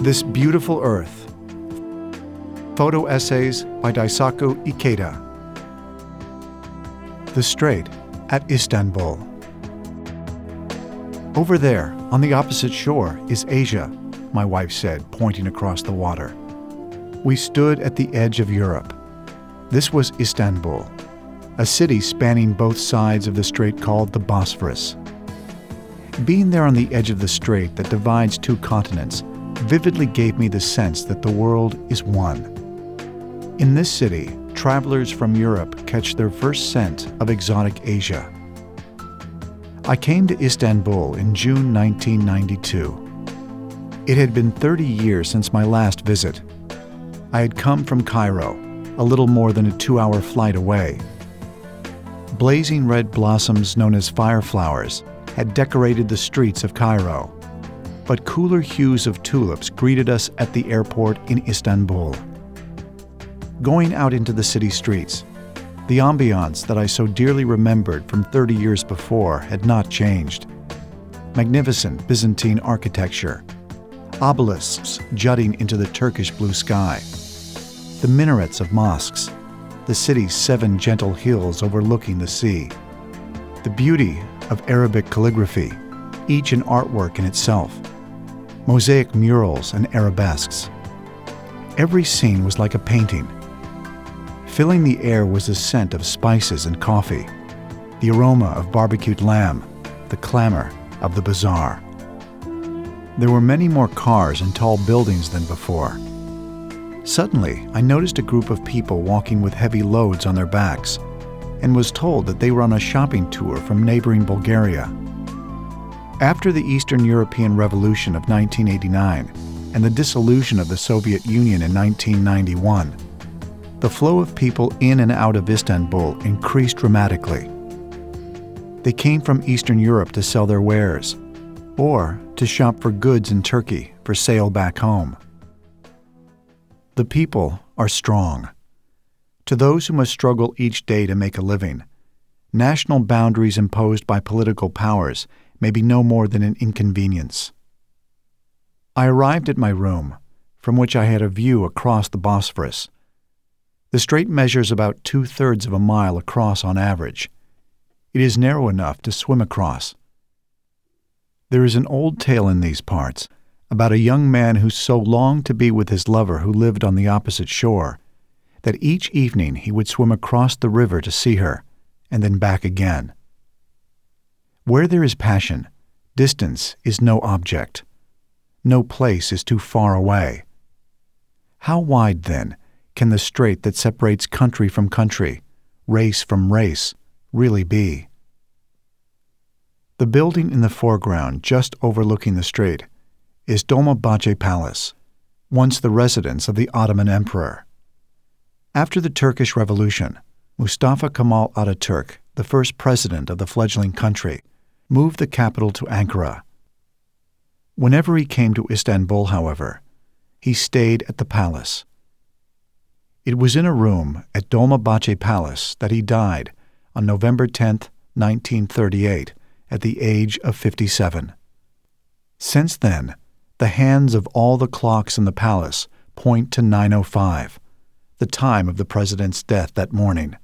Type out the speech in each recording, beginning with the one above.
This Beautiful Earth. Photo essays by Daisaku Ikeda. The Strait at Istanbul. Over there, on the opposite shore, is Asia, my wife said, pointing across the water. We stood at the edge of Europe. This was Istanbul, a city spanning both sides of the strait called the Bosphorus. Being there on the edge of the strait that divides two continents vividly gave me the sense that the world is one. In this city, travelers from Europe catch their first scent of exotic Asia. I came to Istanbul in June 1992. It had been 30 years since my last visit. I had come from Cairo, a little more than a 2-hour flight away. Blazing red blossoms known as fireflowers had decorated the streets of Cairo, but cooler hues of tulips greeted us at the airport in Istanbul. Going out into the city streets, the ambiance that I so dearly remembered from 30 years before had not changed. Magnificent Byzantine architecture, obelisks jutting into the Turkish blue sky, the minarets of mosques, the city's 7 gentle hills overlooking the sea, the beauty of Arabic calligraphy, each an artwork in itself, mosaic murals and arabesques. Every scene was like a painting. Filling the air was the scent of spices and coffee, the aroma of barbecued lamb, the clamor of the bazaar. There were many more cars and tall buildings than before. Suddenly, I noticed a group of people walking with heavy loads on their backs and was told that they were on a shopping tour from neighboring Bulgaria. After the Eastern European Revolution of 1989 and the dissolution of the Soviet Union in 1991, the flow of people in and out of Istanbul increased dramatically. They came from Eastern Europe to sell their wares, or to shop for goods in Turkey for sale back home. The people are strong. To those who must struggle each day to make a living, national boundaries imposed by political powers may be no more than an inconvenience. I arrived at my room, from which I had a view across the Bosphorus. The strait measures about 2/3 of a mile across on average. It is narrow enough to swim across. There is an old tale in these parts about a young man who so longed to be with his lover who lived on the opposite shore that each evening he would swim across the river to see her, and then back again. Where there is passion, distance is no object. No place is too far away. How wide, then, can the strait that separates country from country, race from race, really be? The building in the foreground, just overlooking the strait, is Dolmabahce Palace, once the residence of the Ottoman Emperor. After the Turkish Revolution, Mustafa Kemal Ataturk, the first president of the fledgling country, moved the capital to Ankara. Whenever he came to Istanbul, however, he stayed at the palace. It was in a room at Dolmabahce Palace that he died on November 10, 1938, at the age of 57. Since then, the hands of all the clocks in the palace point to 9:05, the time of the president's death that morning.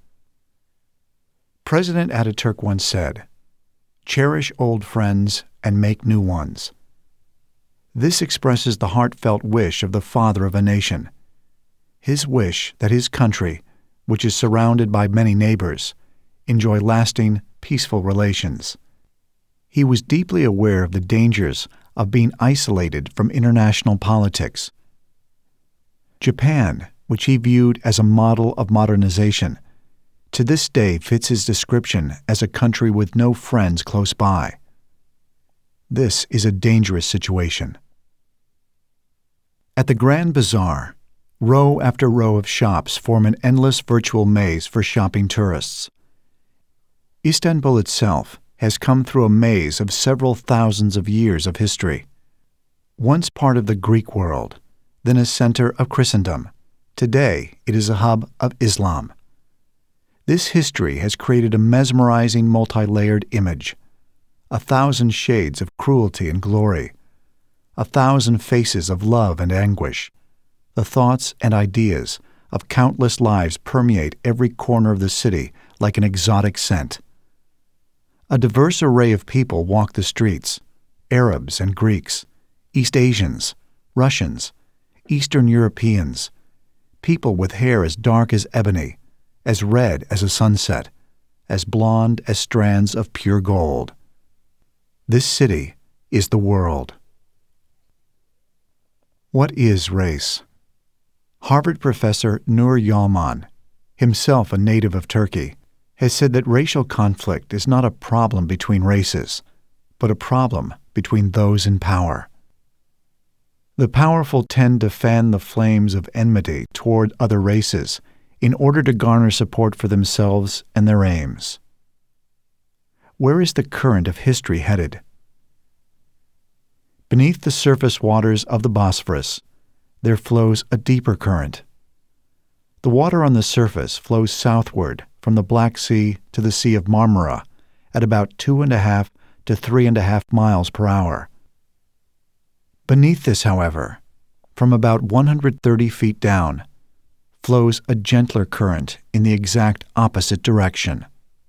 President Ataturk once said, "Cherish old friends and make new ones." This expresses the heartfelt wish of the father of a nation. His wish that his country, which is surrounded by many neighbors, enjoy lasting, peaceful relations. He was deeply aware of the dangers of being isolated from international politics. Japan, which he viewed as a model of modernization, to this day fits his description as a country with no friends close by. This is a dangerous situation. At the Grand Bazaar, row after row of shops form an endless virtual maze for shopping tourists. Istanbul itself has come through a maze of several thousands of years of history. Once part of the Greek world, then a center of Christendom, today it is a hub of Islam. This history has created a mesmerizing multi-layered image, 1,000 shades of cruelty and glory, 1,000 faces of love and anguish. The thoughts and ideas of countless lives permeate every corner of the city like an exotic scent. A diverse array of people walk the streets: Arabs and Greeks, East Asians, Russians, Eastern Europeans, people with hair as dark as ebony, as red as a sunset, as blonde as strands of pure gold. This city is the world. What is race? Harvard professor Nur Yalman, himself a native of Turkey, has said that racial conflict is not a problem between races, but a problem between those in power. The powerful tend to fan the flames of enmity toward other races in order to garner support for themselves and their aims. Where is the current of history headed? Beneath the surface waters of the Bosphorus, there flows a deeper current. The water on the surface flows southward from the Black Sea to the Sea of Marmara at about 2.5 to 3.5 miles per hour. Beneath this, however, from about 130 feet down, flows a gentler current in the exact opposite direction.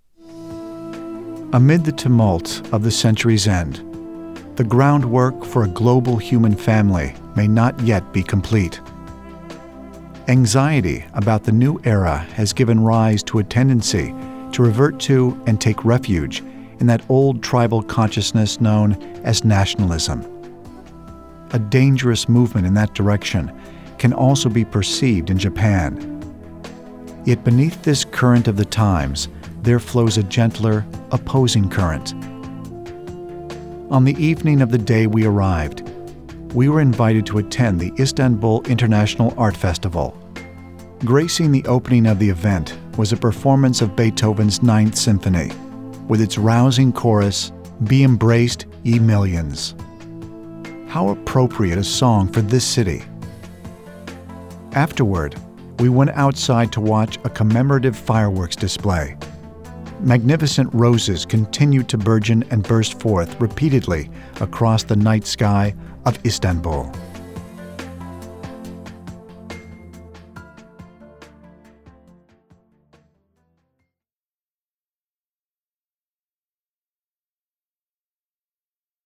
Amid the tumult of the century's end, the groundwork for a global human family may not yet be complete. Anxiety about the new era has given rise to a tendency to revert to and take refuge in that old tribal consciousness known as nationalism. A dangerous movement in that direction can also be perceived in Japan. Yet beneath this current of the times, there flows a gentler, opposing current. On the evening of the day we arrived, we were invited to attend the Istanbul International Art Festival. Gracing the opening of the event was a performance of Beethoven's Ninth Symphony, with its rousing chorus, "Be Embraced, Ye Millions." How appropriate a song for this city. Afterward, we went outside to watch a commemorative fireworks display. Magnificent roses continued to burgeon and burst forth repeatedly across the night sky of Istanbul.